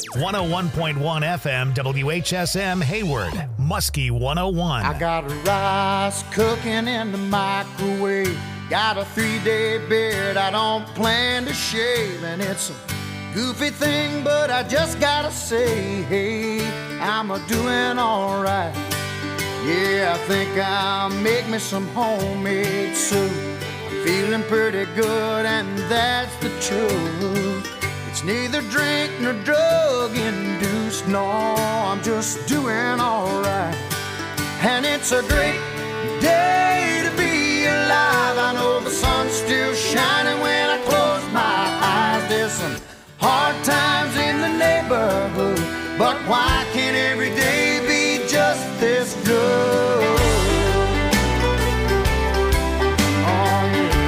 101.1 FM WHSM Hayward, Muskie 101. I got rice cooking in the microwave. Got a 3-day beard I don't plan to shave. And it's a goofy thing, but I just gotta say, hey, I'm a-doing alright. Yeah, I think I'll make me some homemade soup. I'm feeling pretty good, and that's the truth. It's neither drink nor drug induced. No, I'm just doing alright. And it's a great day to be alive. I know the sun's still shining when I close my eyes. There's some hard times in the neighborhood, but why can't every day be just this good? Oh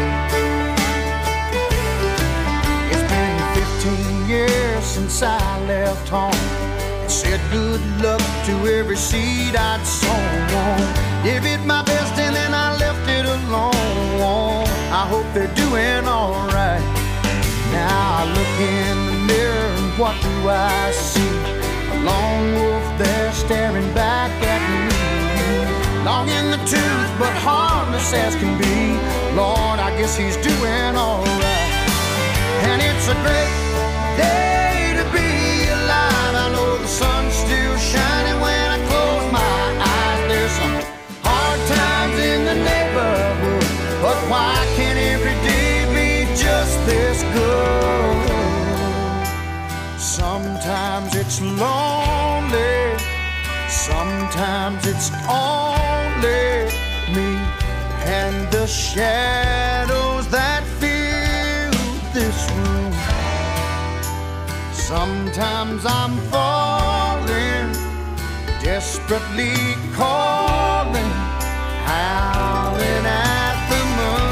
yeah. It's been 15 years since I left home and said good luck to every seed I'd sown. Gave it my best and then I left it alone. I hope they're doing alright. Now I look in the mirror and what do I see? A lone wolf there staring back at me. Long in the tooth but harmless as can be. Lord, I guess he's doing alright. And it's a great day to be alive. I know the sun's still shining when I close my eyes. There's some hard times in the neighborhood, but why can't every day be just this good? Sometimes it's lonely, sometimes it's only me and the shadows that fill this room. Sometimes I'm falling, desperately calling, howling at the moon.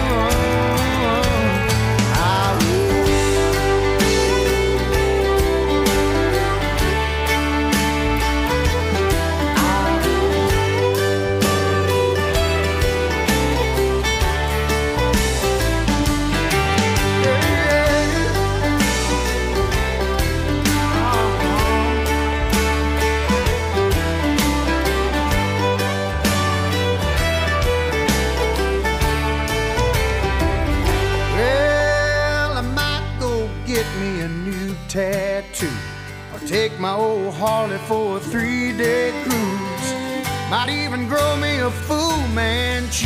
Tattoo, or take my old Harley for a 3-day cruise. Might even grow me a Fu Manchu.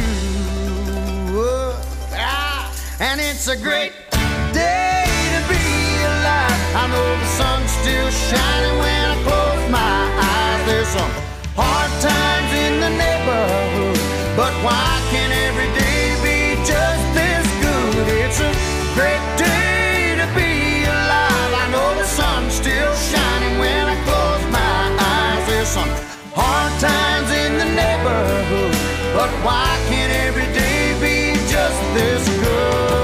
And it's a great day to be alive. I know the sun's still shining when I close my eyes. There's some hard times in the neighborhood, but why can't every day be just this good? It's a great day to be alive. I know the sun's still shining when I close my eyes. There's some hard times in the neighborhood, but why can't every day be just this good?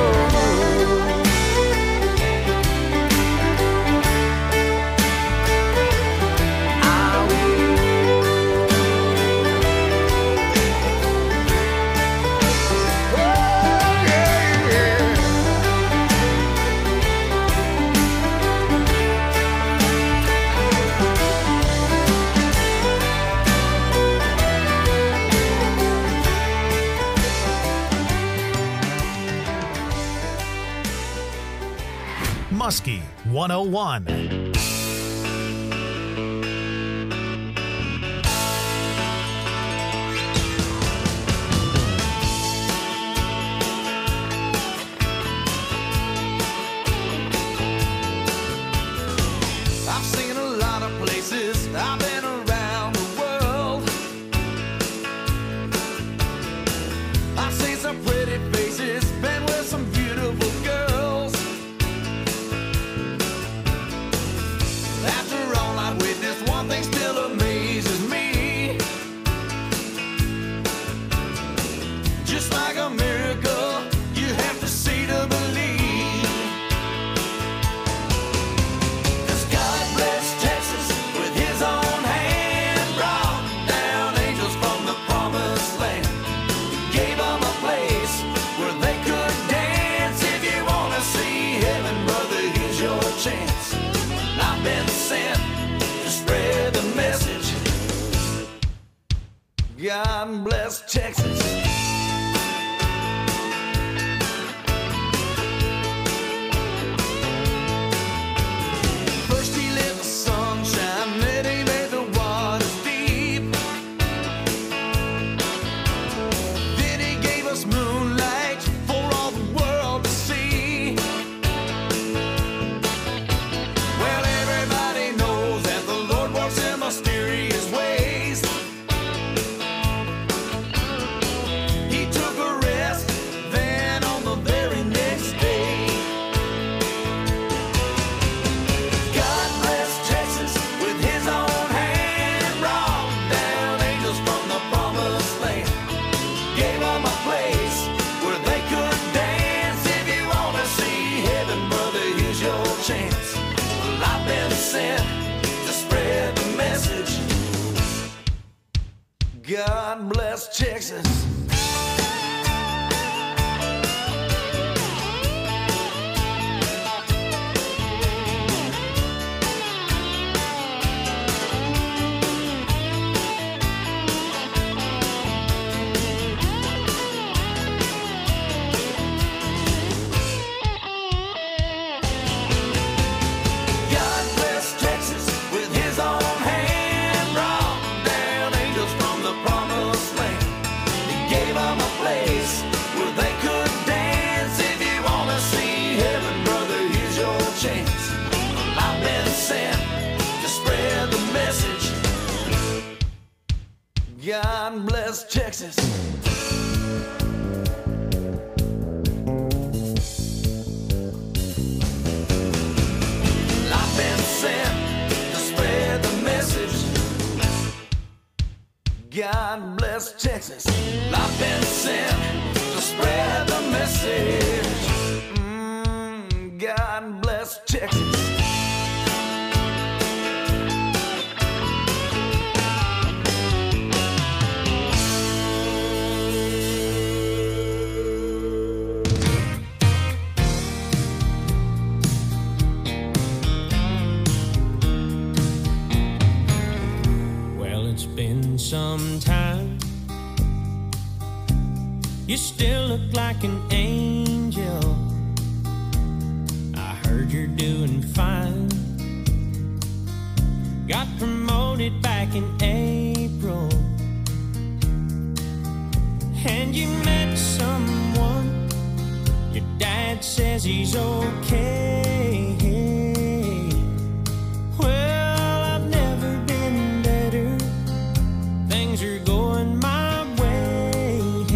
Muskie 101. I've seen a lot of places, I've been around the world. I've seen some pretty faces, been with some beautiful girls. bless Texas. First he lit the sunshine, then he made the waters deep. Then he gave us moonlight for all the world to see. Well, everybody knows that the Lord works in mysterious ways. He took a rest, then on the very next day. God bless Texas with his own hand, brought down angels from the promised land. Gave them a place where they could dance. If you want to see heaven, brother, here's your chance. Well, I've been sent to spread the message. God bless Texas. God bless Texas with his own hand, brought down angels from the promised land. He gave them a place where they could dance. If you want to see heaven, brother, here's your chance. Well, I've been sent to spread the message. God bless Texas. I've been sent to spread the message. God bless Texas. I've been sent to spread the message. God bless Texas. Well, it's been some time. You still look like an angel. I heard you're doing fine. Got promoted back in April. And you met someone. Your dad says he's okay. Well, I've never been better. Things are going my way.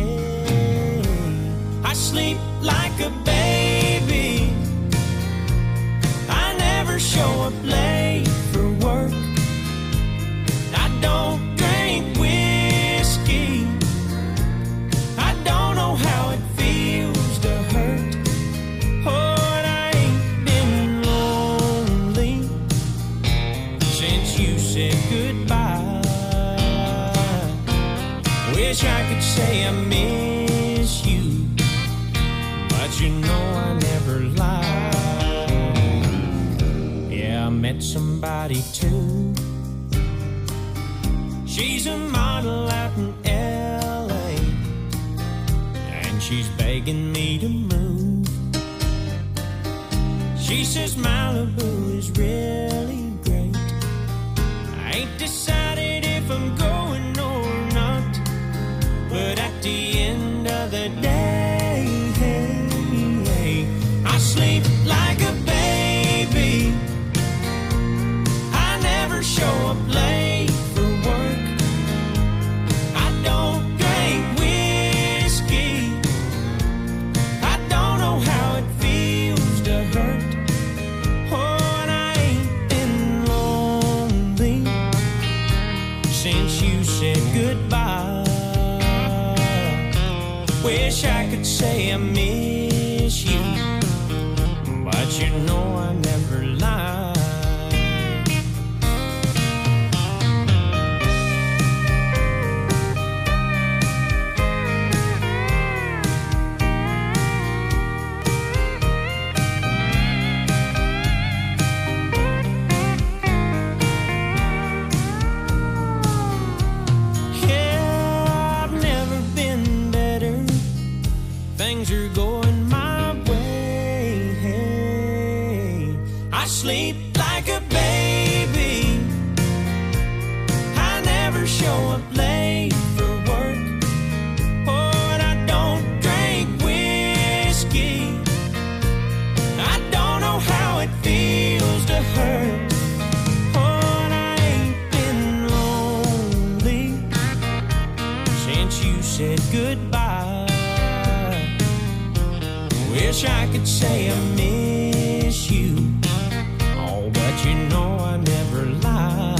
I sleep like a baby. I never show up late for work. I don't drink whiskey. I don't know how it feels to hurt. Oh, and I ain't been lonely since you said goodbye. Wish I could say I miss you, but you know I never lie. Yeah, I met somebody too. She's a model out in LA, and she's begging me to move. She says Malibu is really great. I ain't decided if I'm going or not, but at the end of the day, I sleep like a baby. I never show up late for work. I don't drink whiskey. I don't know how it feels to hurt. Oh, and I ain't been I sleep like a baby. I never show up late for work. Oh, and I don't drink whiskey. I don't know how it feels to hurt. Oh, and I ain't been lonely since you said goodbye. Wish I could say I miss you. Oh, but you know I never lied.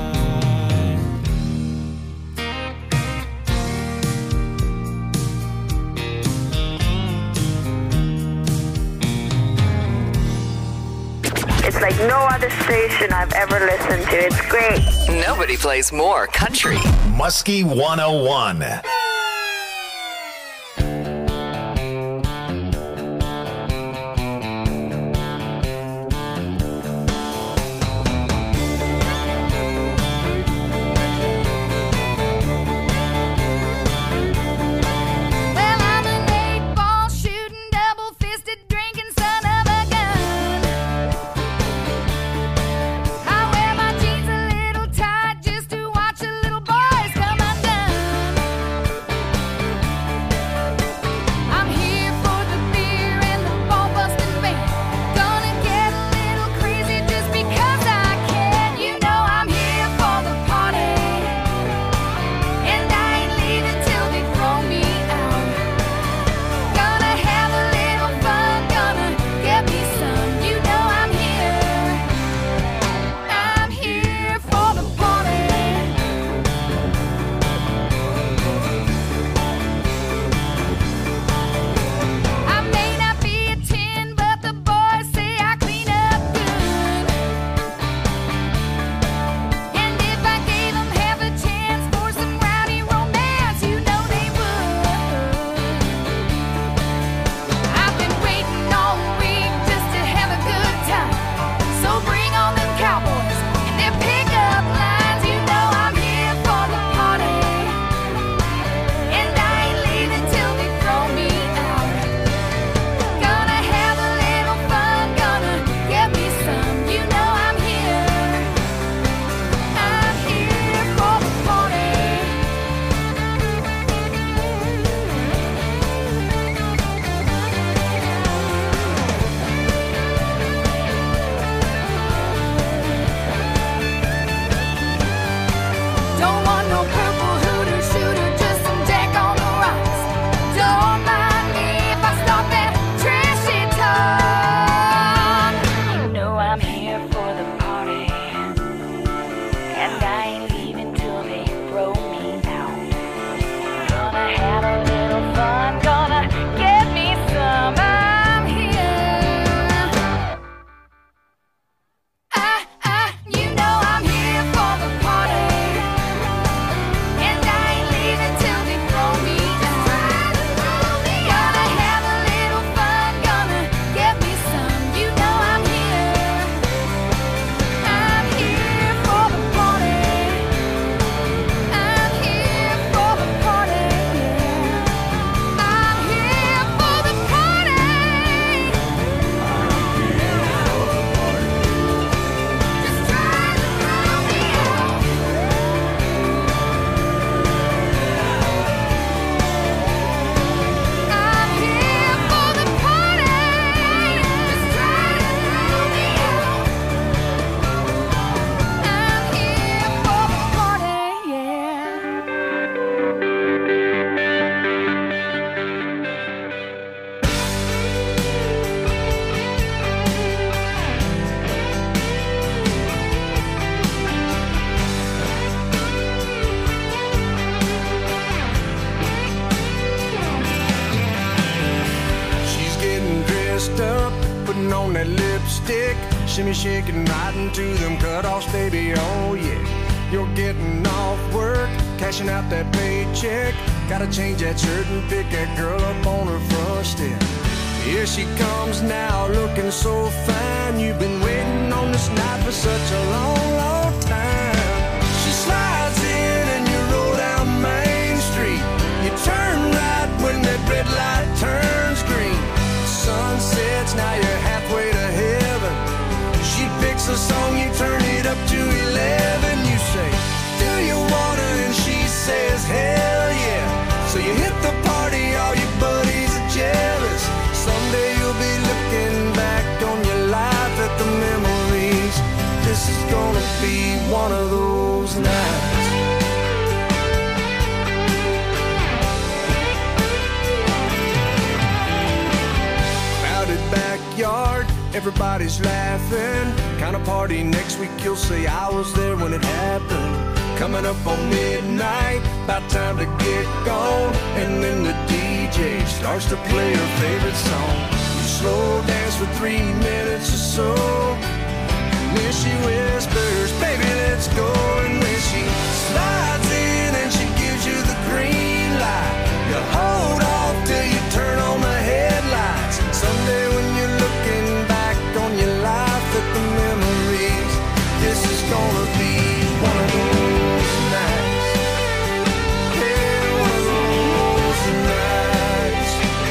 It's like no other station I've ever listened to. It's great. Nobody plays more country. Muskie 101. Well, I'm an 8-ball shooting, double-fisted drinking son of a gun. I wear my jeans a little tight just to watch the little boys come undone. I'm here for the beer and the ball-busting band. Gonna get a little crazy just because I can. You know I'm here for the party, and I ain't leaving till they throw me out. Gonna have a little fun, gonna get me some. You know I'm here for the party. I may not be a 10, but the boys say I clean up good. And if I gave them half a chance for some rowdy romance, you know they would. I've been waiting all week just to have a good time. So bring on them cowboys and their pickup lines. You know I'm here for the party, and I ain't leaving till they throw me out. Gonna have a little fun, gonna get me some. You know I'm here for the party. Don't want no purple hooter shooter, just some Jack on the rocks. Don't mind me if I start that trashy talk. You know I'm here for the party, and I ain't leaving till they throw me out. Gonna have a little fun, gonna get me some. I'm here. You know I'm here for the party, and I ain't leaving till they throw me out. Gonna have a little fun, gonna get me some. You know I'm here for the party. I'm here for the party. I'm here for the party. Just try to throw me out. I'm here for the party. Just try to throw me out. I'm here for the party, yeah. She's getting dressed up, putting on that lipstick, shimmy shaking right into them cutoffs, baby. Oh yeah, you're getting off work, cashing out that paycheck. Gotta change that shirt and pick that girl up on her front step. Here she comes now, looking so fine. You've been waiting on this night for such a long, long time. She slides in and you roll down Main Street. You turn right when that red light turns green. The sun sets, now you're halfway to heaven. She starts the song, you turn it up to 11. You say, do you wanna? And she says, hell yeah. So you hit the party, all your buddies are jealous. Someday you'll be looking back on your life at the memories. This is gonna be one of those nights. Crowded backyard, everybody's laughing. Kind of party next week, you'll say I was there when it happened. Coming up on midnight, about time to get gone. And then the DJ starts to play her favorite song. You slow dance for 3 minutes or so. And then she whispers, baby, let's go. And when she slides in and she gives you the green light, you hold off till you turn on the headlights. Someday when you're looking back on your life at the memories, this is gonna be one of those nights. Yeah, one of those nights.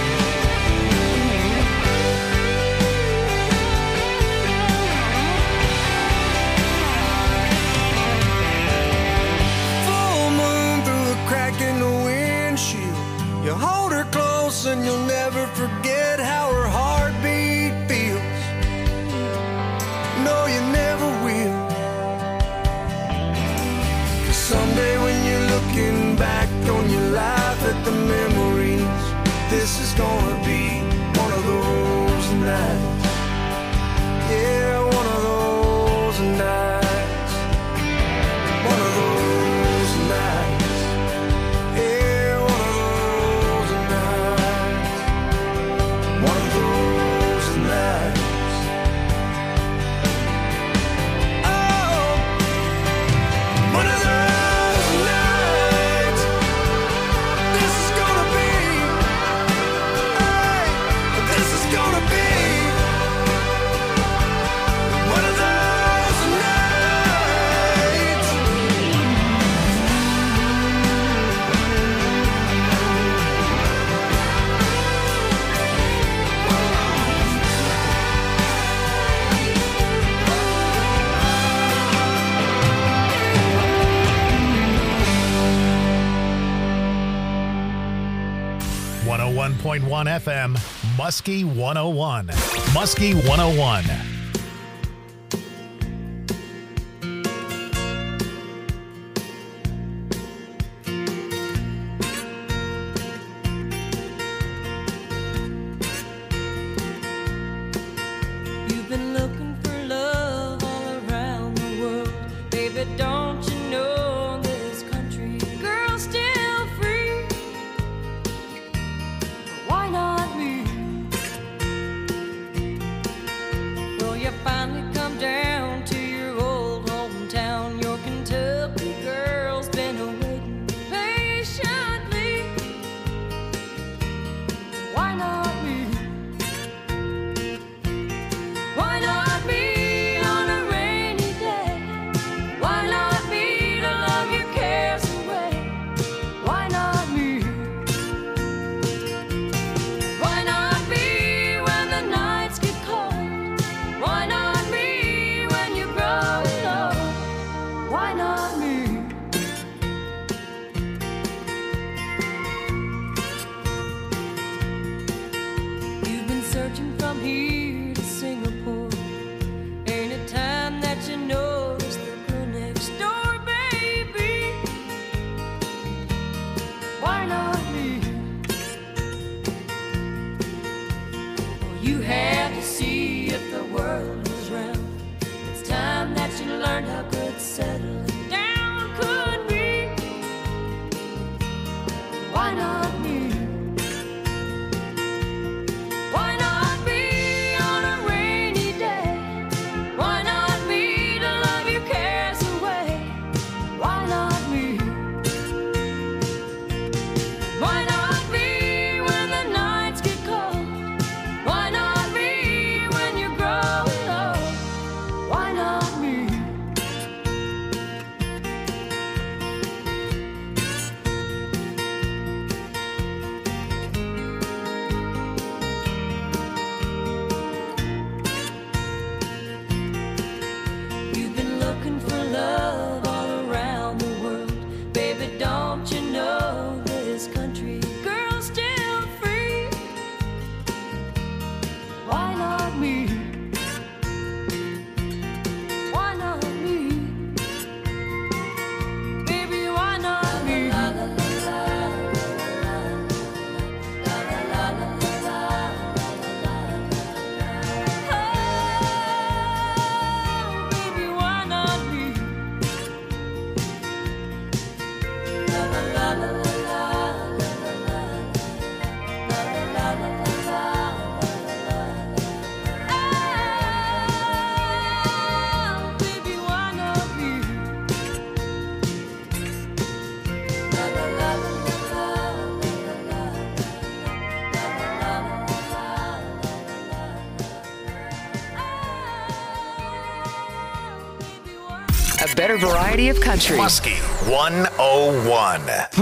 Full moon through a crack in the windshield. You hold her close and you'll never forget how her heartbeat feels. No, you never will. 'Cause someday when you're looking back on your life at the memories, this is gonna be one of those nights. Yeah, one of those nights. One of those nights. Yeah, one of those nights. One of those nights. Oh, one of those nights. This is gonna be. Hey, this is gonna be one of those nights. .1 FM, Muskie 101. Muskie 101. You've been looking for love all around the world. Baby, don't you know this country girl's still free? Why not me? Well, you finally come down to your old hometown. Your Kentucky girl's been waiting patiently. Why not me? Why not me on a rainy day? Why not me to love your cares away? Why not me? Why not me when the nights get cold? Why not me A better variety of country. Muskie 101.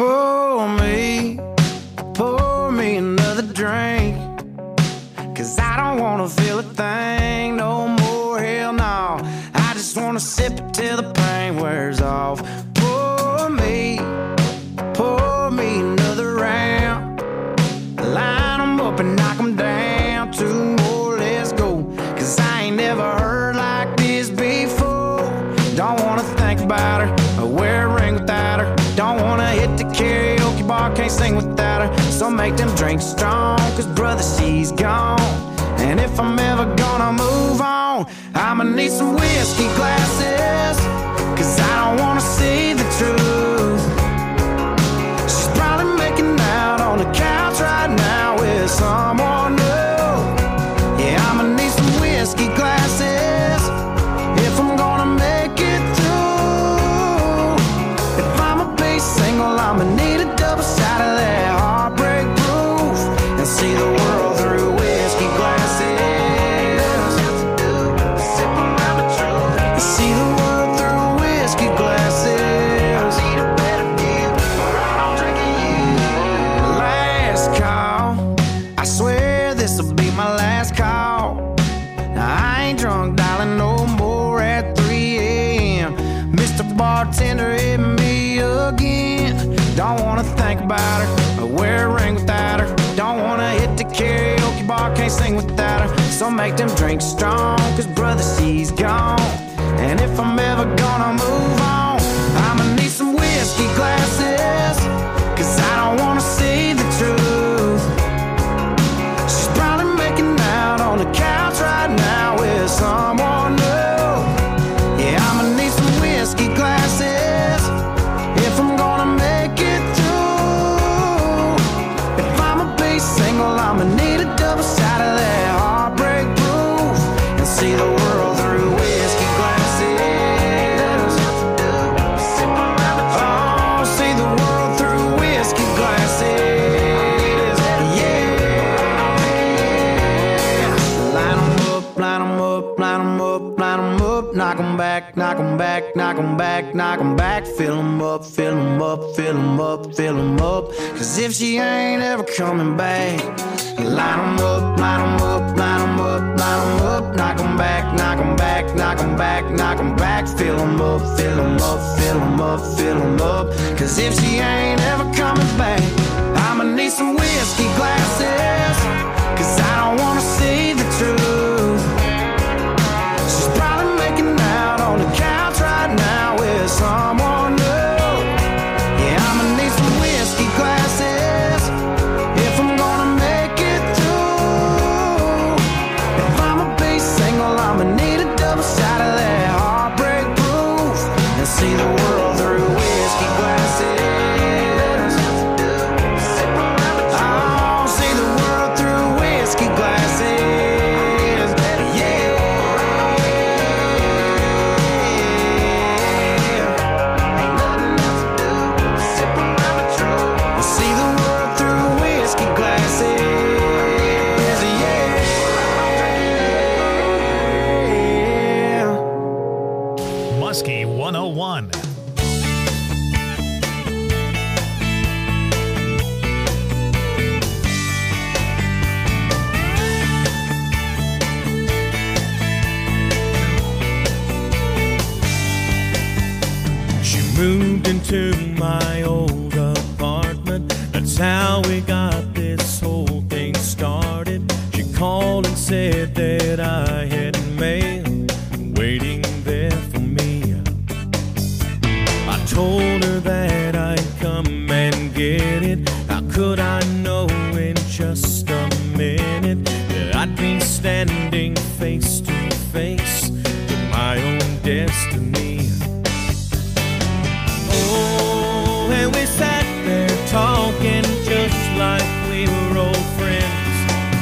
Pour me another drink. 'Cause I don't wanna feel a thing no more, hell no. I just wanna sip it till the pain wears off. Pour me another round. Line 'em up and knock 'em down. 2 more, let's go. 'Cause I ain't never heard like this before. Don't wanna think about her or wear a ring without her. Don't wanna hit the karaoke bar, can't sing without her. So make them drinks strong, 'cause brother, she's gone. And if I'm ever gonna move on, I'ma need some whiskey glasses. 'Cause I don't wanna see the truth. She's probably making out on the couch right now with someone new. Yeah, I'ma need some whiskey glasses if I'm gonna make it through. If I'ma be single, I'ma need a double shot of that heartbreak proof. And see the world through whiskey glasses. See the world through whiskey glasses. I need a better view, or I'm drinking you. Last call, I swear this'll be my last call. Now I ain't drunk, darling, no more at 3 a.m. Mr. Bartender, hit me again. Don't wanna think about her or wear a ring without her. Don't wanna hit the karaoke bar, can't sing without her. So make them drinks strong, 'cause brother, she's gone. And if I'm ever gonna move on, I'ma need some whiskey glasses. 'Cause I don't wanna see the truth. She's probably making out on the couch right now with someone new. Yeah, I'ma need some whiskey glasses if I'm gonna make it through. If I'ma be single, I'ma need a double shot of that heartbreak proof. And see the world through whiskey glasses. Oh, see the world through whiskey glasses. Yeah. Line 'em up, line 'em up, line 'em up, line 'em up. Knock 'em back, knock 'em back, knock 'em back, knock 'em back. Fill 'em up, fill 'em up, fill 'em up, fill 'em up. 'Cause if she ain't ever coming back, line 'em up, line 'em up, line 'em up, line 'em up. Knock 'em back, knock 'em back, knock 'em back, knock 'em back. Fill 'em up, fill 'em up, fill 'em up, fill 'em up. 'Cause if she ain't ever coming back, I'ma need some whiskey glasses. 'Cause I don't wanna see the truth. She's probably making out on the couch right now with someone new. Yeah, I'ma need some whiskey glasses if I'm gonna make it through. If I'ma be single, I'ma need a double shot of that heartbreak proof. And see the world through whiskey glasses. Oh, see the world through whiskey glasses. Yeah. Ain't nothing else to do. Sip around the truth. See the world through whiskey glasses. Yeah. Muskie 101. She moved into my old apartment. That's how we got this whole thing started. She called and said that I had mail waiting there for me. I told her that I'd come and get it. How could I know in just a minute that I'd be standing face to face with my own destiny? Oh, and we sat there talking just like we were old friends.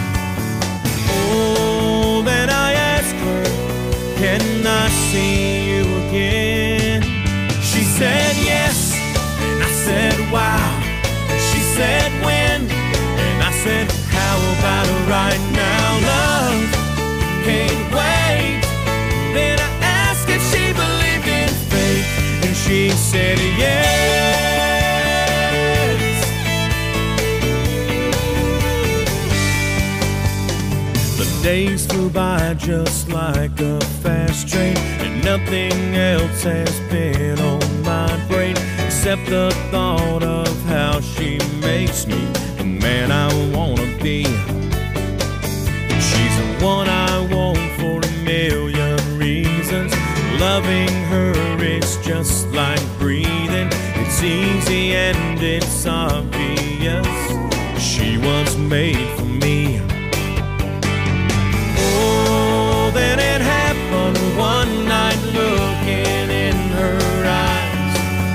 Oh, then I asked her, can I see you again? She said yes, and I said wow. She said when, and I said how about right now? Love can't wait. Then I asked if she believed in fate. days flew by just like a fast train, and nothing else has been on my brain except the thought of how she makes me the man I wanna be. She's the one I want for a million reasons. Loving her is just like breathing. It's easy and it's obvious. She was made for me. Oh, then it happened one night, looking in her eyes.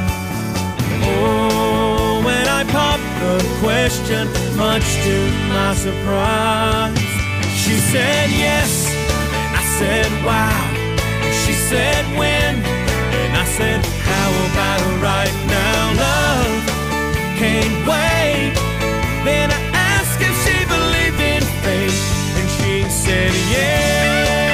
Oh, when I popped the question, much to my surprise, she said yes, and I said wow. She said when, and I said how about right now? Love can't wait. Then I asked if she believed in fate, and she said yes.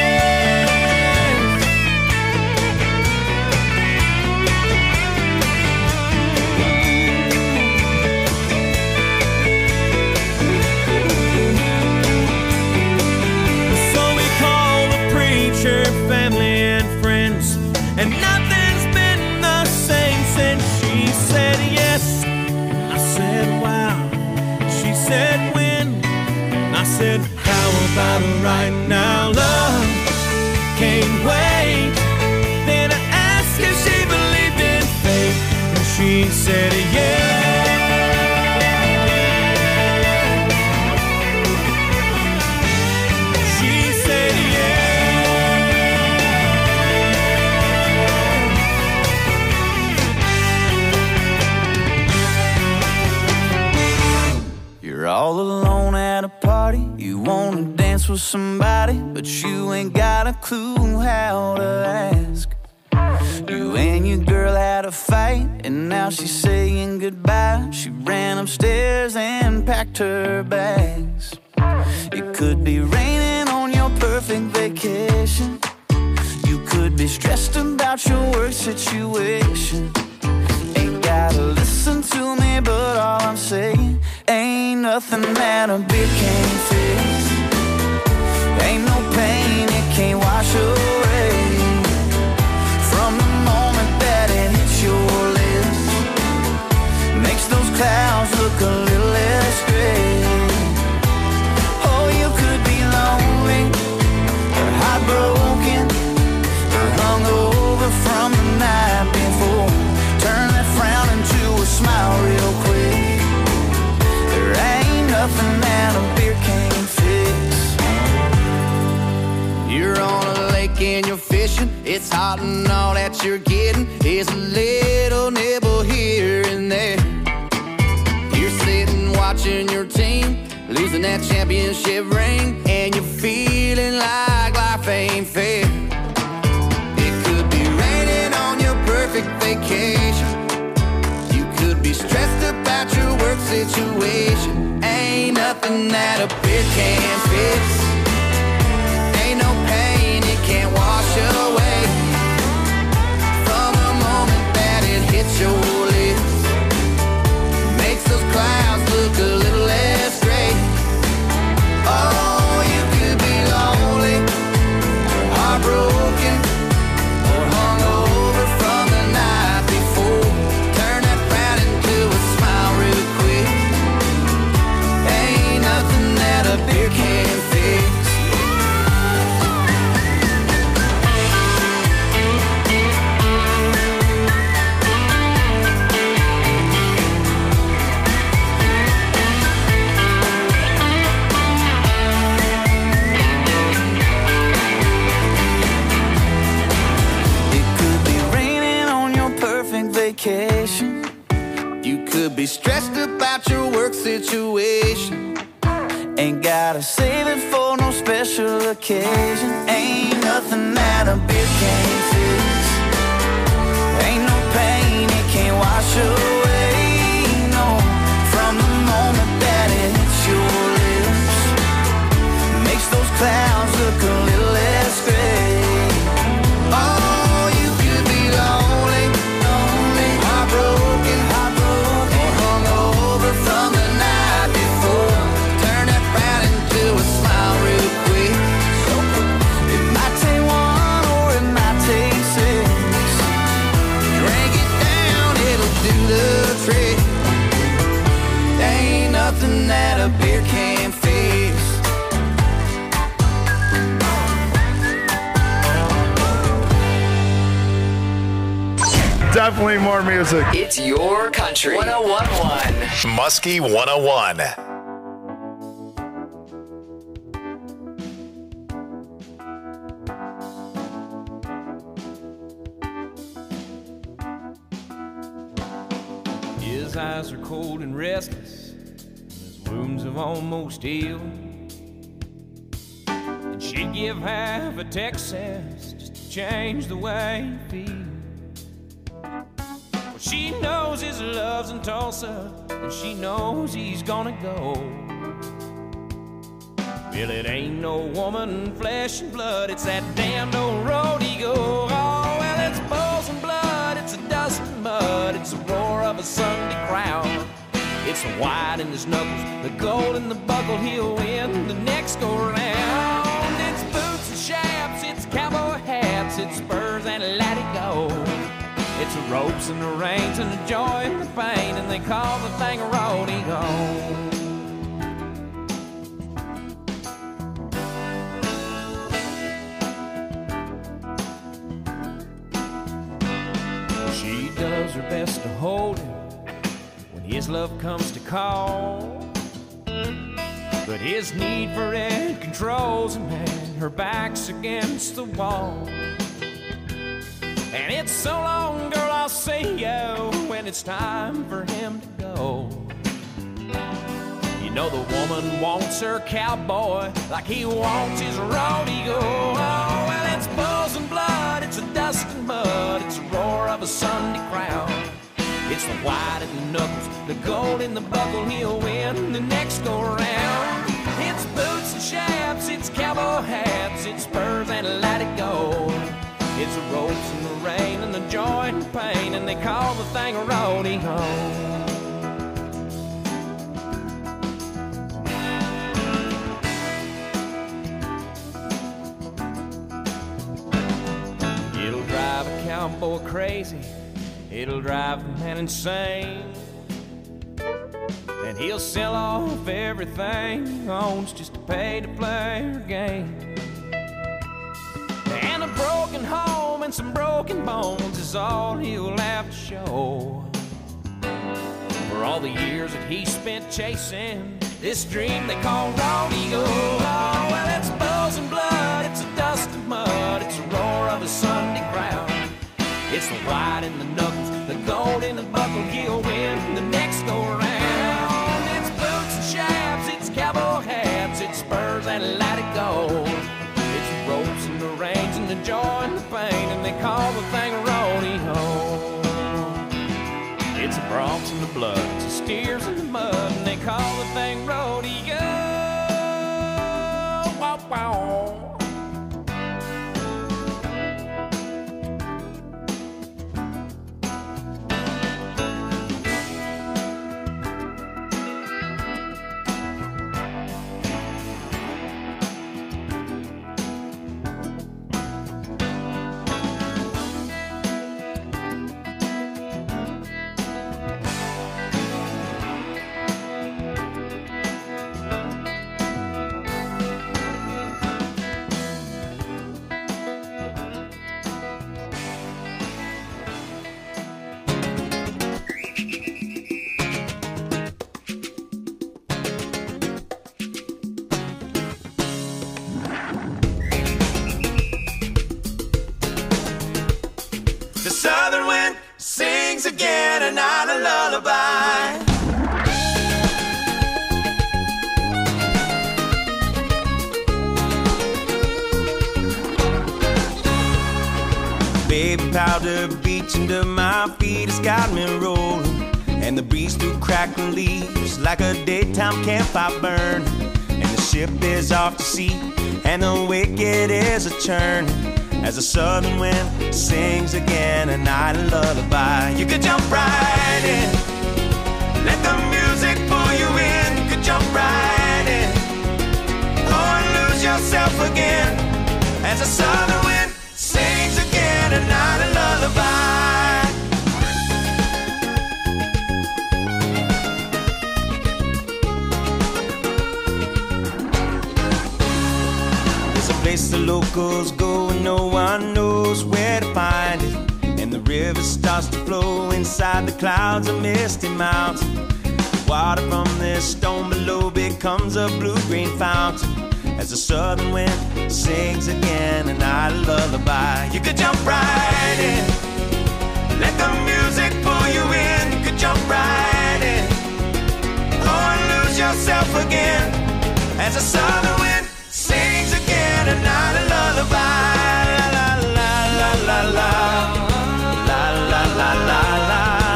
So we called the preacher, family and friends, and nothing's been the same since. She said yes, I said wow. She said when, I said how about right now? Love can't wait. Then I asked if she believed in fate, and she said yes. She said You're all alone at a party. You wanna dance with somebody, but you ain't got a clue how to ask. You and your girl had a fight, and now she's saying goodbye. She ran upstairs and packed her bags. It could be raining on your perfect vacation. You could be stressed about your work situation. Ain't gotta listen to me, but all I'm saying, ain't nothing that a beer can't fix. Ain't no pain it can't wash away. From the moment that it hits your lips, makes those clouds look a little less gray. Oh, you could be lonely, or heartbroken, or hungover from the night before. Turn that frown into a smile real quick. There ain't nothing that a beer can't fix. You're on a lake and you're fishing. It's hot and all that you're getting is a little nibble here and there. You're sitting watching your team losing that championship ring, and you're feeling like life ain't fair. It could be raining on your perfect vacation. You could be stressed about your work situation. Ain't nothing that a beer can't fix. Ain't no pain it can't wash away. From the moment that it hits your lips, makes those clouds look a little less gray. Oh, you could be lonely, or heartbroken, or hungover from the night before. Turn that frown into a smile real quick. Ain't nothing that a beer can't fix. It could be raining on your perfect vacation. You could be stressed about your work situation. Ain't gotta save it for no special occasion. Ain't nothing that a beer can't fix. Ain't no pain it can't wash away. No, from the moment that it hits your lips, makes those clouds look a little less gray. Oh, you could be lonely, heartbroken, or hungover from the night before. Turn that frown into a smile real quick. definitely more music. It's your country. 101.1. Muskie 101. His eyes are cold and restless, his wounds have almost healed. And she'd give half a Texas just to change the way he feels. Well, she knows his love's in Tulsa, and she knows he's gonna go. Well, it ain't no woman, flesh and blood, it's that damned old road he go. Oh, well, it's bulls and blood, it's a dust and mud, it's the roar of a Sunday crowd. It's the white in his knuckles, the gold in the buckle, he'll win the next go round. It's boots and chaps, it's cowboy hats, it's spurs and let it go. It's the ropes and the reins and the joy and the pain, and they call the thing a roadie go. She does her best to hold him when his love comes to call. But his need for it controls him, and her back's against the wall. And it's so long, girl, I'll see you when it's time for him to go. You know the woman wants her cowboy like he wants his rodeo. Oh, well, it's bulls and blood, it's a dust and mud, it's the roar of a Sunday crowd. It's the white in the knuckles, the gold in the buckle, he'll win the next go round. It's boots and chaps, it's cowboy hats, it's spurs and let it go. It's the ropes and the rain and the joy and the pain, and they call the thing a rodeo. It'll drive a cowboy crazy, it'll drive the man insane, and he'll sell off everything he owns just to pay to play her game. And a broken home and some broken bones is all he'll have to show for all the years that he spent chasing this dream they call rodeo. Oh, well, it's bulls and blood, it's a dust and mud, it's the roar of a Sunday crowd. It's the white in the knuckles, the gold in the buckle, he'll win the next go round. It's boots and chaps, it's cowboy hats, it's spurs and let it go. It's the ropes and the reins and the joy and the pain, and they call the thing a rodeo. It's the broncs and the blood, it's the steers and the mud, and they call the thing rodeo. Wow, wow. Southern wind sings again a night a lullaby. Baby powder beach under my feet has got me rolling, and the breeze through crackling leaves like a daytime campfire burn. And the ship is off to sea, and the wicked is a churning, as the southern wind sings again a night a lullaby. You could jump right in, let the music pull you in. You could jump right in, or lose yourself again, as the southern wind sings again a night a lullaby. There's a place the locals go and no one knows where to find it, and the river starts to flow inside the clouds of misty mountain. Water from this stone below becomes a blue-green fountain as the southern wind sings again an idle lullaby. You could jump right in, let the music pull you in. You could jump right in, or lose yourself again as the southern wind sings again an idle lullaby. La la la la la la la la la la.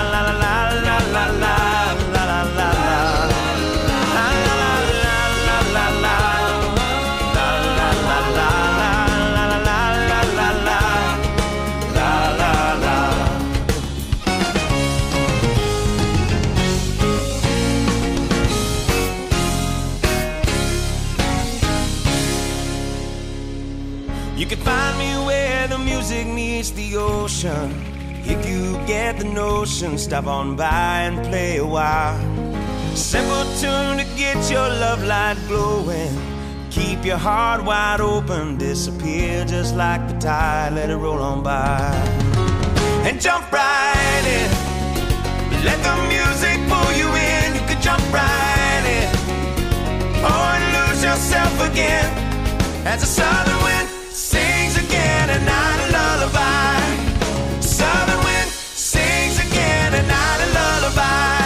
You can find me where the music meets the ocean. If you get the notion, stop on by and play a while. Simple tune to get your love light glowing. Keep your heart wide open, disappear just like the tide, let it roll on by. And jump right in, let the music pull you in. You could jump right in, or lose yourself again as the southern wind sings again a night lullaby. Southern wind sings again a night lullaby.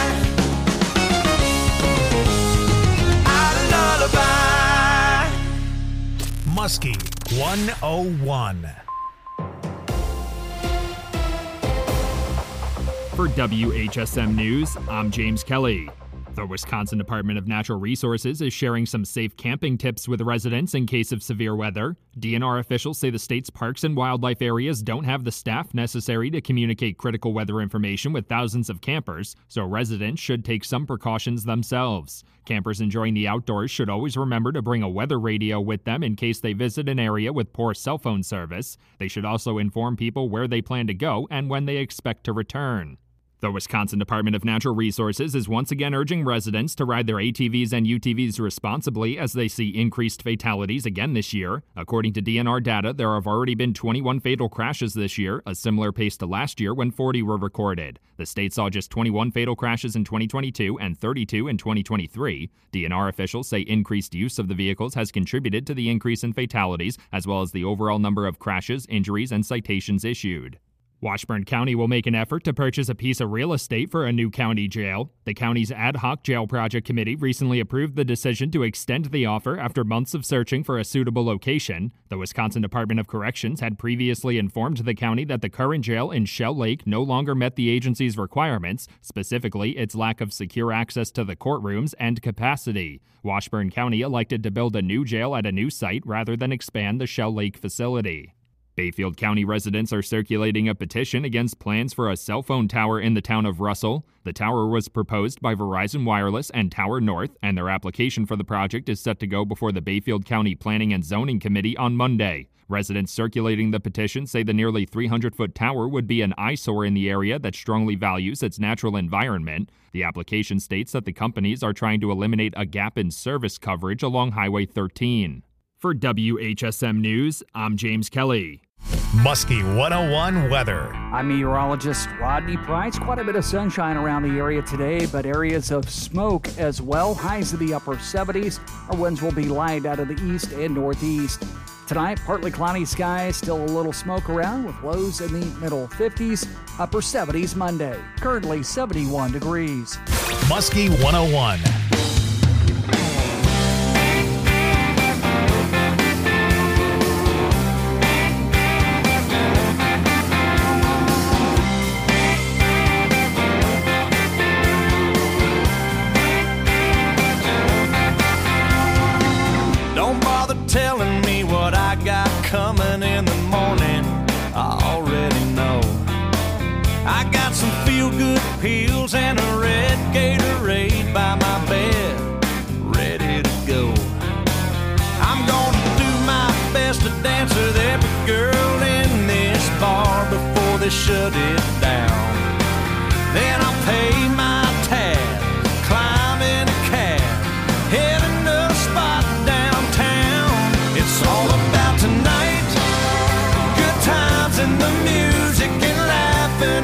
A lullaby. Muskie 101. For WHSM News, I'm James Kelly. The Wisconsin Department of Natural Resources is sharing some safe camping tips with residents in case of severe weather. DNR officials say the state's parks and wildlife areas don't have the staff necessary to communicate critical weather information with thousands of campers, so residents should take some precautions themselves. Campers enjoying the outdoors should always remember to bring a weather radio with them in case they visit an area with poor cell phone service. They should also inform people where they plan to go and when they expect to return. The Wisconsin Department of Natural Resources is once again urging residents to ride their ATVs and UTVs responsibly as they see increased fatalities again this year. According to DNR data, there have already been 21 fatal crashes this year, a similar pace to last year when 40 were recorded. The state saw just 21 fatal crashes in 2022 and 32 in 2023. DNR officials say increased use of the vehicles has contributed to the increase in fatalities, as well as the overall number of crashes, injuries, and citations issued. Washburn County will make an effort to purchase a piece of real estate for a new county jail. The county's ad hoc jail project committee recently approved the decision to extend the offer after months of searching for a suitable location. The Wisconsin Department of Corrections had previously informed the county that the current jail in Shell Lake no longer met the agency's requirements, specifically its lack of secure access to the courtrooms and capacity. Washburn County elected to build a new jail at a new site rather than expand the Shell Lake facility. Bayfield County residents are circulating a petition against plans for a cell phone tower in the town of Russell. The tower was proposed by Verizon Wireless and Tower North, and their application for the project is set to go before the Bayfield County Planning and Zoning Committee on Monday. Residents circulating the petition say the nearly 300-foot tower would be an eyesore in the area that strongly values its natural environment. The application states that the companies are trying to eliminate a gap in service coverage along Highway 13. For WHSM News, I'm James Kelly. Muskie 101 weather. I'm meteorologist Rodney Price. Quite a bit of sunshine around the area today, but areas of smoke as well. Highs in the upper 70s. Our winds will be light out of the east and northeast. Tonight, partly cloudy skies, still a little smoke around with lows in the middle 50s, upper 70s Monday. Currently 71 degrees. Muskie 101. Telling me what I got coming in the morning, I already know. I got some feel-good pills and a red Gatorade by my bed, ready to go. I'm gonna do my best to dance with every girl in this bar before they shut it down. Then I'll pay my tab, climb in a cab, heading to a spot downtown. It's all about tonight, good times and the music and laughing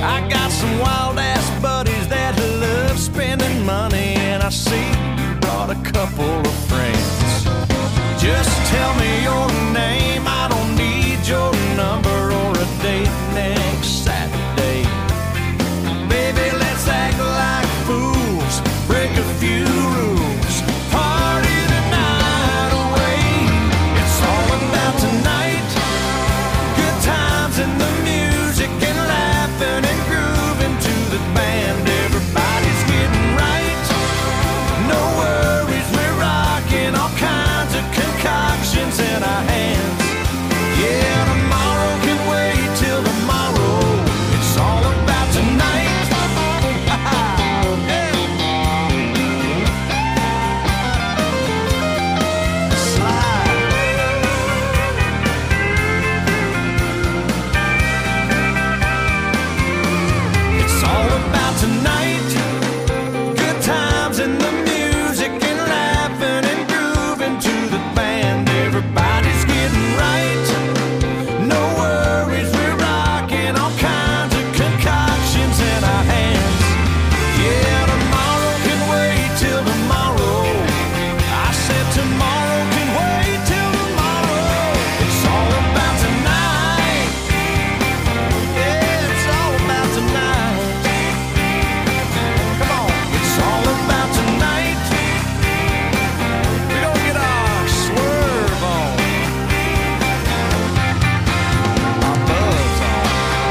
I got some wild ass buddies that love spending money, and I see you brought a couple of friends. Just tell me your name, I don't need your number or a date next Saturday. Baby, let's act like fools, break a few rules, party the night away. It's all about tonight, good times and the music and laughing and grooving to the band. Everybody's getting right, no worries, we're rocking all kinds of concoctions in our hands. Yeah, tomorrow can wait till tomorrow. It's all about tonight. It's all about tonight. Good times and the music and laughing and grooving to the band. Everybody's getting right. No worries, we're rocking all kinds of concoctions in our hands. Yeah, tomorrow can wait till tomorrow. I said tomorrow can wait till tomorrow. It's all about tonight. Yeah, it's all about tonight. Come on, it's all about tonight. We're gonna get our swerve on, our buzz on.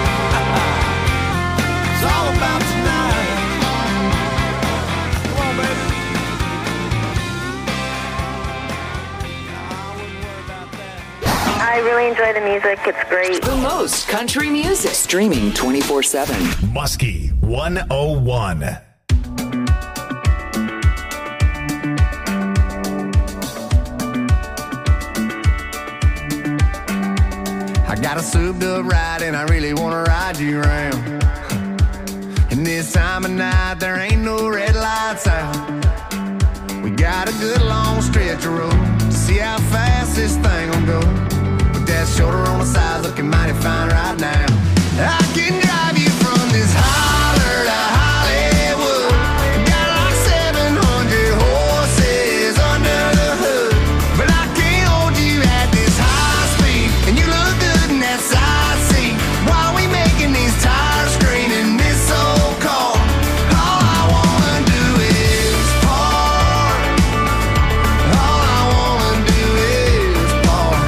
It's all about tonight. Come on, baby. I really enjoy the music. It's great. The most country music. Streaming 24/7. Muskie 101. I got a souped up ride and I really wanna ride you around. And this time of night there ain't no red lights out. We got a good long stretch of road to see how fast this thing will go. With that shoulder on the side looking mighty fine right now. I can drive you from this holler to Hollywood. Got like 700 horses under the hood. But I can't hold you at this high speed. And you look good in that side seat. While we making these tires scream in this old car. All I wanna do is park. All I wanna do is park.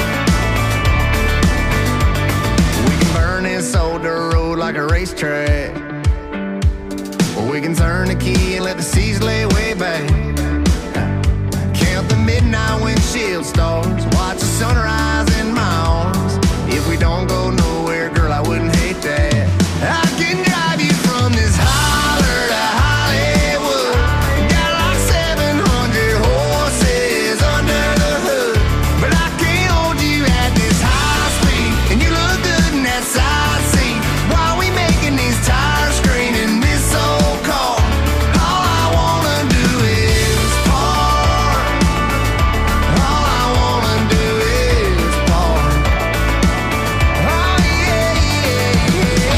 We can burn this old dirt road like a racetrack. Or we can turn the key and let the seas lay way back. Count the midnight windshield stars. Watch the sunrise in my arms. If we don't go nowhere, girl, I wouldn't hate that. I can drive you from this holler to Hollywood. Got like 700 horses under the hood. But I can't hold you at this high speed. And you look good in that side seat. While we making these tires scream in this old car. All I wanna do is park. All I wanna do is park. Oh yeah, yeah,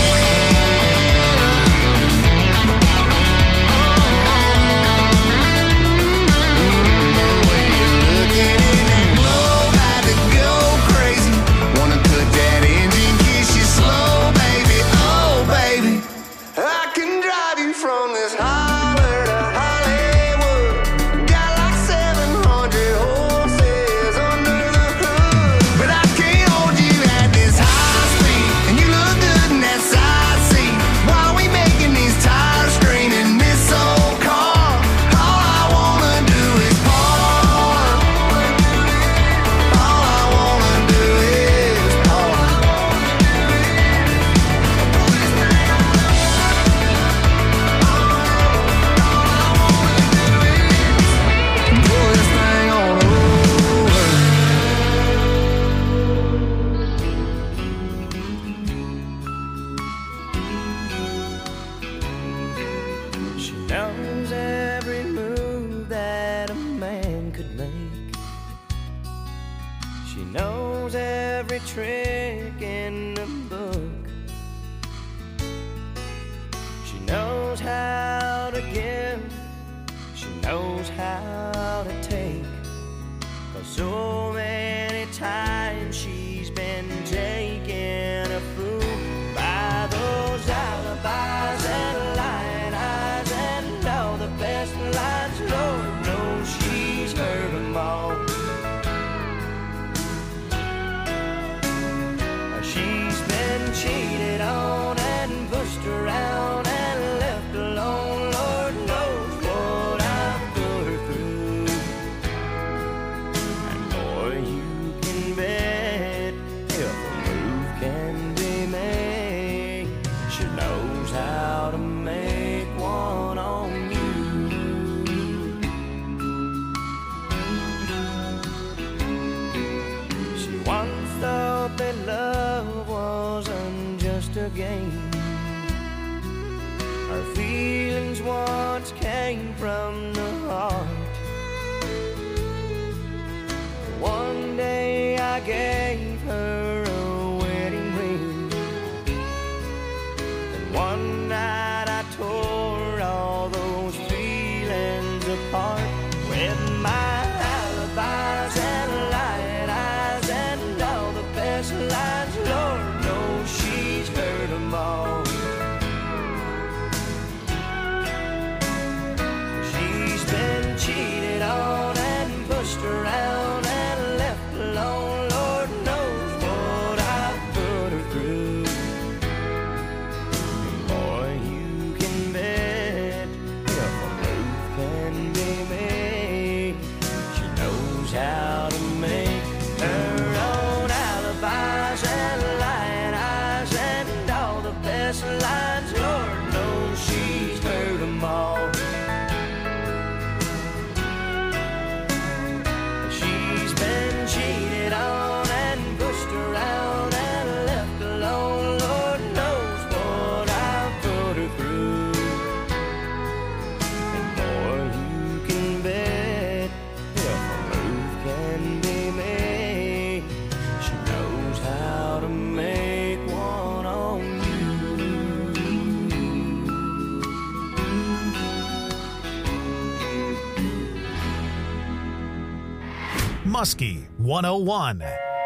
The way you're looking in that glow, about to go crazy. Wanna put that engine, kiss you slow, baby. Oh, baby. I can drive you from this holler to Hollywood. Got like 700 horses under the hood. But I can't hold you at this high speed. And you look good in that side seat. While we making these tires scream in this old car. All I wanna do is park. All I wanna do is park. Pull this thing on over. She knows every move that a man could make. She knows every trick in the book. how to take. 'Cause so many times she's been taken a fool by those alibis and lying eyes and all the best lines. Lord knows she's heard them all. She's been cheated on and pushed around and left alone. Lord knows what I've put her through. And boy, you can bet if a move can be made, she knows how to make one on you. She once thought that love wasn't just a game. Her feelings once came from the heart. One day I gave her a wedding ring, and one night I tore all those feelings apart with my alibis and lying eyes and all the best lines. Lord knows she's heard them all. She's been cheated on and pushed around and left alone. Lord knows what I've put her through. And boy, you can bet if a move can be made, she knows how to make her own alibis and lying eyes and all the best lines. Lord knows she's heard them all. She's been cheated on and pushed around and left alone. Lord knows what I've put her through. And boy, you can bet if a move can be made, she knows how to make one on you. Muskie 101.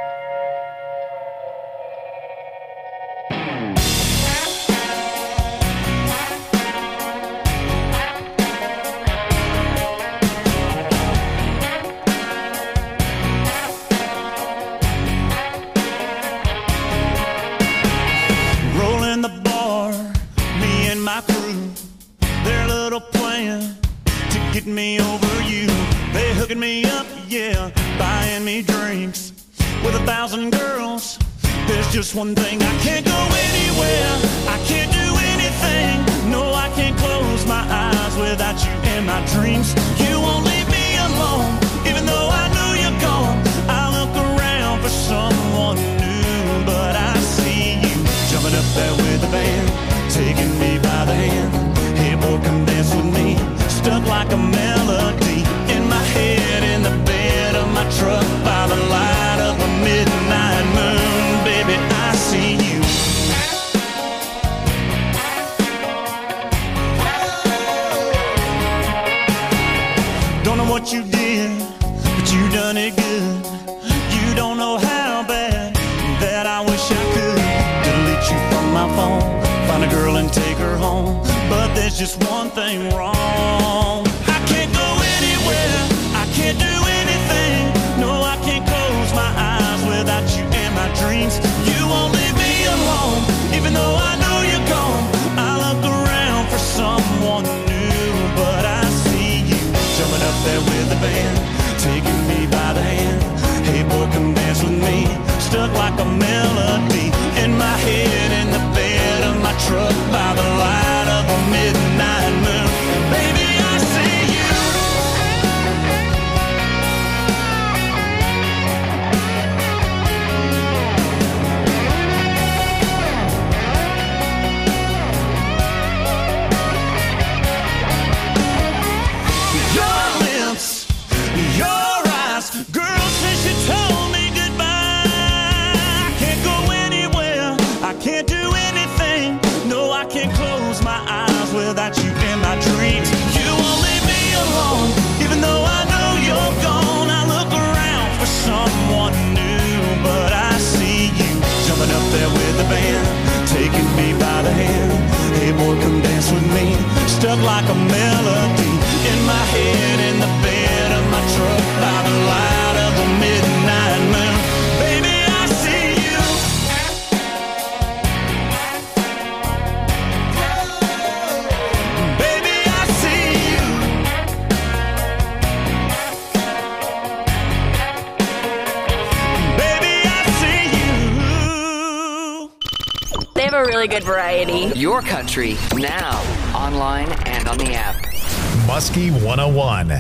Rolling the bar, me and my crew, their little plan to get me over you. They hooking me up, yeah, buying me drinks. With 1,000 girls, there's just one thing. I can't go anywhere, I can't do anything. No, I can't close my eyes without you in my dreams. You won't leave me alone, even though I know you're gone. I look around for someone new, but I see you jumping up there with the band, taking me by the hand. Hey boy, come dance with me. Stuck like a melody in my head, in the bed of my truck, by the light of a midnight moon. Baby, I see you. Don't know what you did, but you done it good. You don't know how bad that I wish I could delete you from my phone, find a girl and take her home. But there's just one thing wrong. I can't go anywhere, I can't do anything. No, I can't close my eyes without you in my dreams. You won't leave me alone, even though I know you're gone. I look around for someone new, but I see you jumping up there with the band, taking me by the hand. Hey boy, come dance with me. Stuck like a melody in my head, in the bed of my truck, by the light of a midnight moon. Baby, I see you. more, come dance with me. Stuck like a melody in my head, in the bed of my truck, by the light of the midnight moon. Baby, I see you. Baby, I see you. Baby, I see you. They have a really good variety. Your country, now, online and on the app. Muskie 101.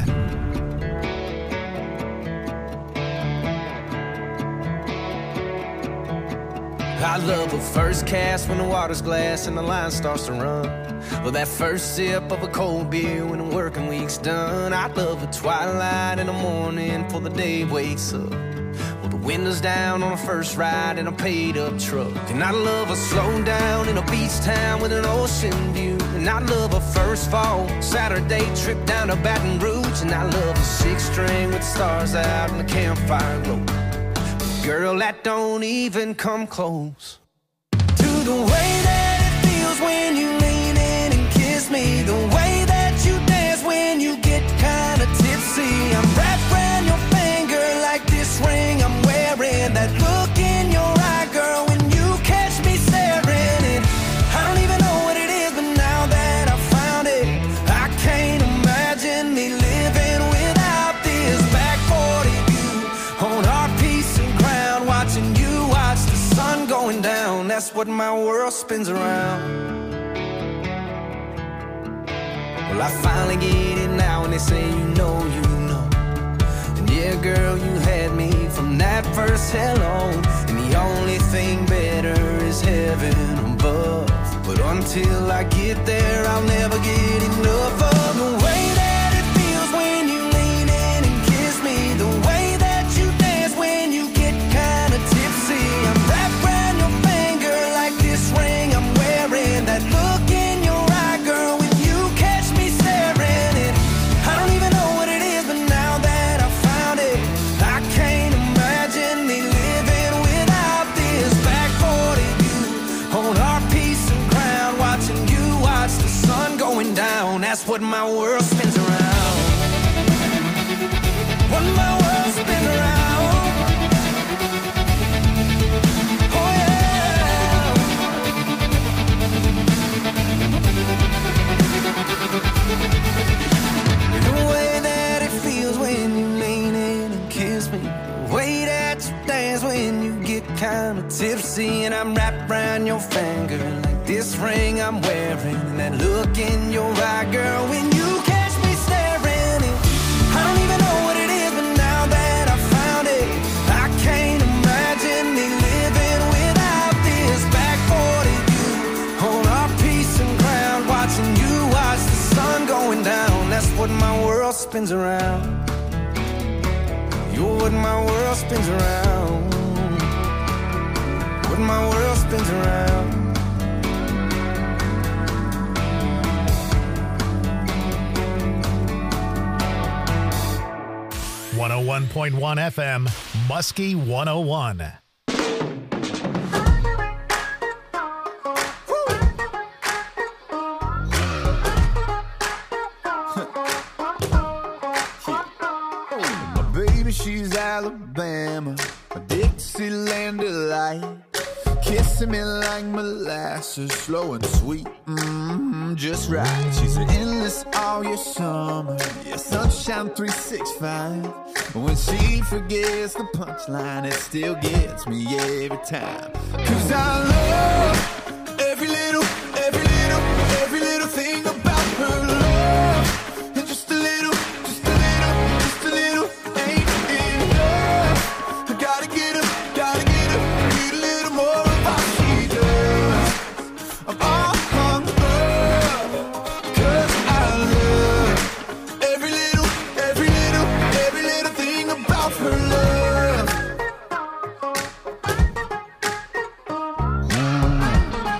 I love a first cast when the water's glass and the line starts to run. Or that first sip of a cold beer when the working week's done. I love a twilight in the morning before the day wakes up. With the windows down on a first ride in a paid-up truck. And I love a slow down in a beach town with an ocean view. And I love a first fall Saturday trip down to Baton Rouge. And I love a six-string with stars out and the campfire glow. Girl, that don't even come close to the way that it feels when you lean in and kiss me. The way that you dance when you get kinda tipsy. I'm wrapped around your finger like this ring I'm wearing. That look in your eye, girl, when you catch me staring. And I don't even know what it is, but now that I found it, I can't imagine me living without this back 40 view on our piece of ground, watching you watch the sun going down. That's what my world spins around. Well, I finally get it now, and they say you know. And yeah, girl, you had me from that first hello. And the only thing better is heaven above. But until I get there, I'll never get enough of the way that it feels when you lean in and kiss me. The way that you dance when you get kinda tipsy. I'm wrapped around your finger like this ring I'm wearing. That look in your eye, girl, when you catch me staring. And I don't even know what it is, but now that I found it, I can't imagine me living without this back 40 view on our piece of ground, watching you watch the sun going down. That's what my world spins around. What my world spins around. Oh yeah. The way that it feels when you lean in and kiss me. The way that you dance when you get kinda tipsy. And I'm wrapped around your finger like this ring I'm wearing. And that look in your eye, girl, when you catch me staring. And I don't even know what it is, but now that I found it, I can't imagine me living without this back 40 view on our piece of ground, watching you watch the sun going down. That's what my world spins around. You're what my world spins around. What my world spins around. 101.1 FM, Muskie 101. My baby, she's Alabama, a Dixieland delight. Kissing me like molasses, slow and sweet, just right. She's an endless all year summer, yeah, sunshine 365. When she forgets the punchline, it still gets me every time. 'Cause I love every little thing about her love. And just a little ain't enough. I gotta get her, need a little more of what she does. I'm all hung up, 'cause I love every little thing about her love.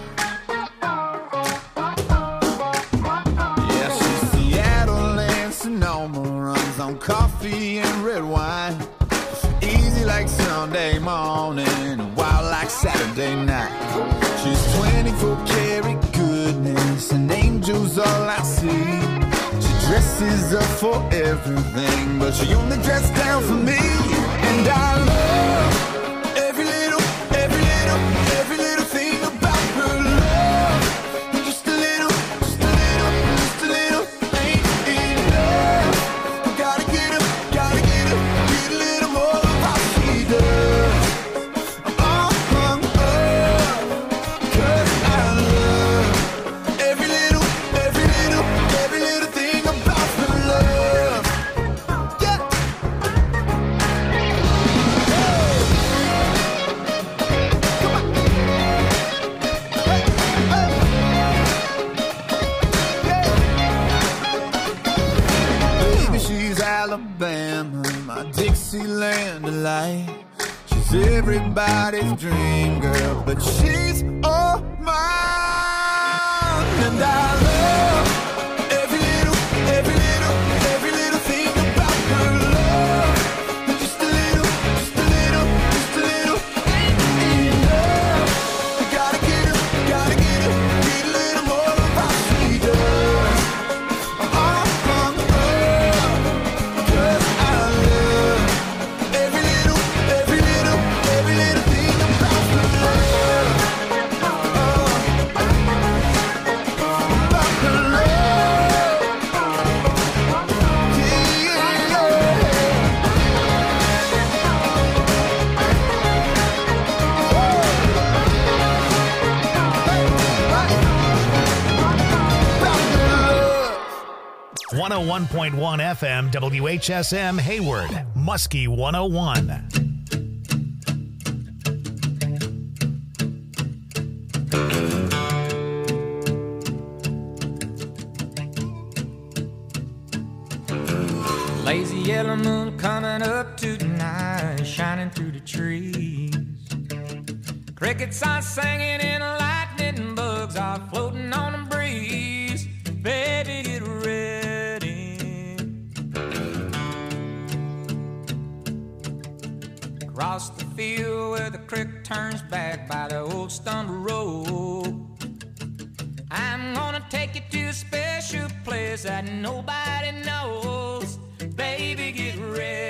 dresses up for everything, but she only dressed down for me. And I love every little thing about her love. Just a little ain't enough. Gotta get a little more of how she does. Cause I love every little thing about her love. Yeah. Baby, she's Alabama, my Dixieland delight. She's everybody's dream girl, but she's all mine. And I love every little thing about her love. Just a little ain't enough. Gotta get a little more of how she does. Cause I love every little thing about her love. About her love. About her love. 101.1 FM WHSM Hayward, Muskie 101. Lazy yellow moon coming up tonight, shining through the trees. Crickets are singing and lightning bugs are floating on the breeze. Baby, get ready. Across the field where the creek turns back by the old stumble road, I'm gonna take you to a special place that nobody knows. Baby, get ready.